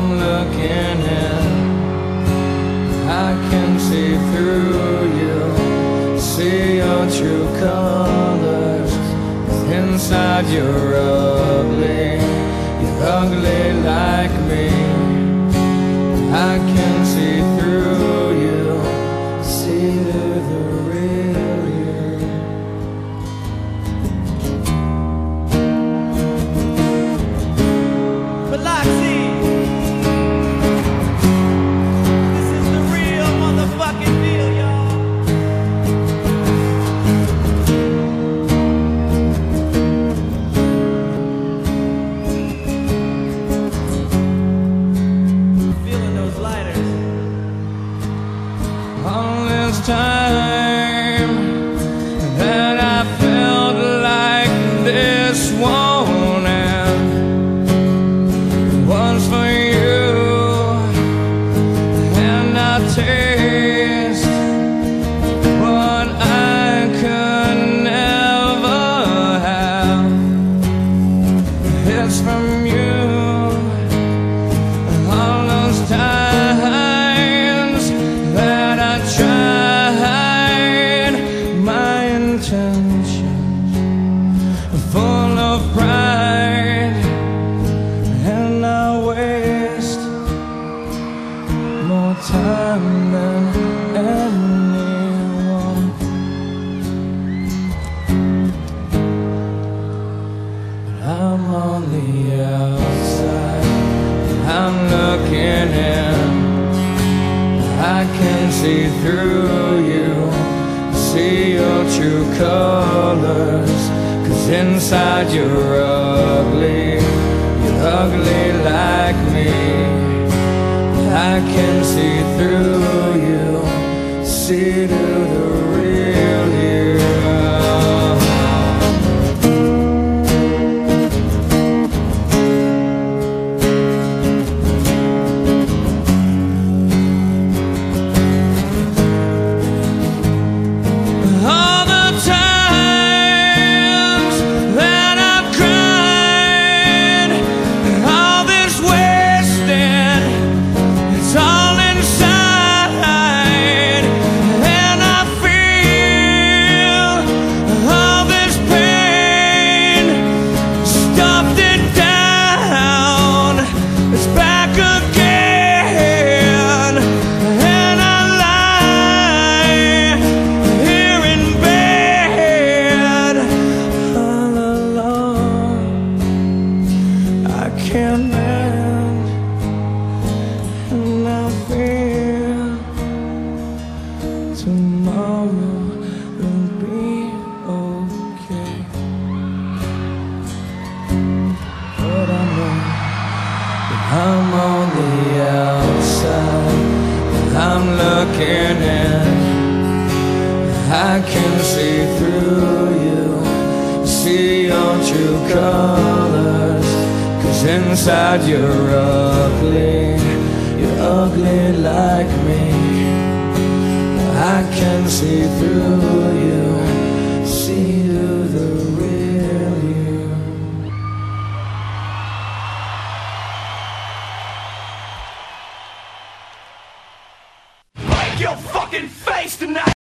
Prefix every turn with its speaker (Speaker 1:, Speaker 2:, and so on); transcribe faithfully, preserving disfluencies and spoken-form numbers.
Speaker 1: I'm looking in, I can see through you, see your true colors. Inside you're ugly, you're ugly like me. I can see through you, see to the real you.
Speaker 2: Biloxi, this is the real motherfucking deal, y'all. Feeling those lighters.
Speaker 1: All this time that I felt like this won't end was for you, and I taste what I could never have. It's from you. All those times that I tried my intentions, full of pride, and I waste more time than anyone. But I'm on the outside, I'm looking in, I can see through you, see your true colors. 'Cause inside you're ugly, you're ugly like me. I can see through you, see to the real you. All the times that I've cried, all this wasted, it's all inside, and I feel all this pain, stuffed it down, it's back again, and I lie here in bed all alone. I can't mend, and I feel tomorrow will be okay. But I know that I'm on the outside, and I'm looking in. I can see through you, see your true colors. 'Cause inside you're ugly, you're ugly like me. I can see through you, see to the real you.
Speaker 2: Break your fucking face tonight!